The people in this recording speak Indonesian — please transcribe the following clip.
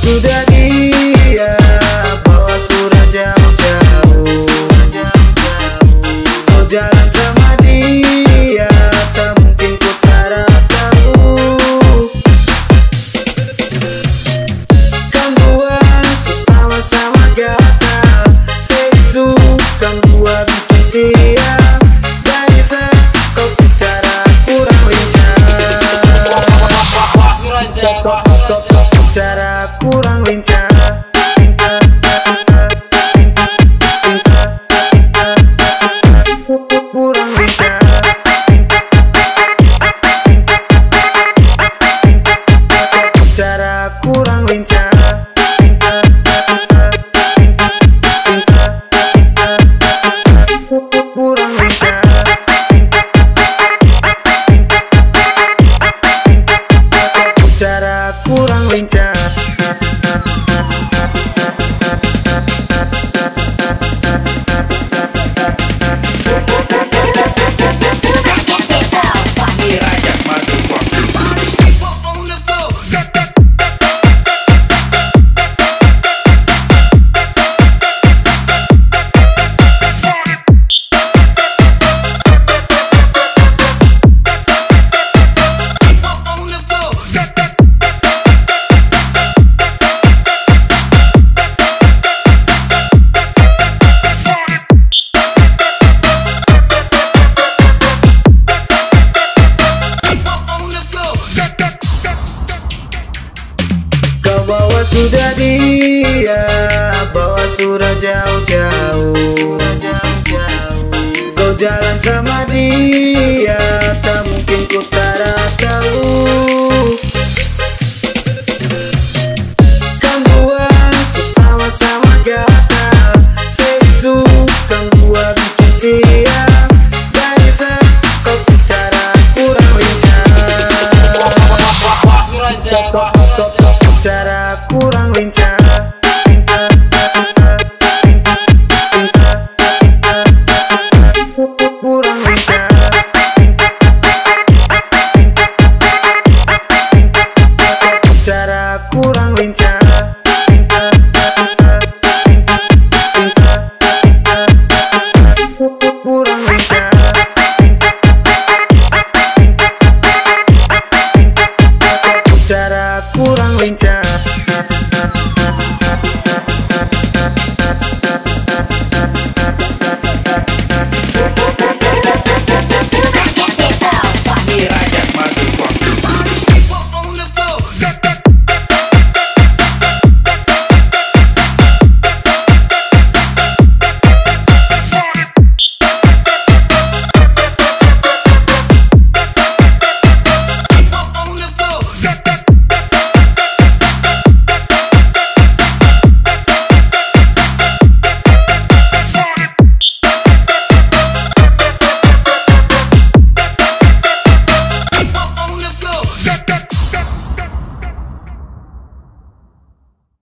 sudah dia, bawa sudah jauh-jauh. Kau jalan sama dia, tak mungkin ku tak tahu. Kan dua sesama-sama gatal, sesu kan dua bikin siap. Dari saat kau bicara kurang lincah, cara kurang lincah. Kurang lincah. Cara kurang lincah. Kurang lincah. Cara kurang lincah. Bawa sudah dia, bawa sudah jauh-jauh. Kau jalan sama dia, tak mungkin ku tak tahu. Kan dua sesama-sama gatal, sesu kan dua bikin siap. Dari saat kau bicara kurang lincah.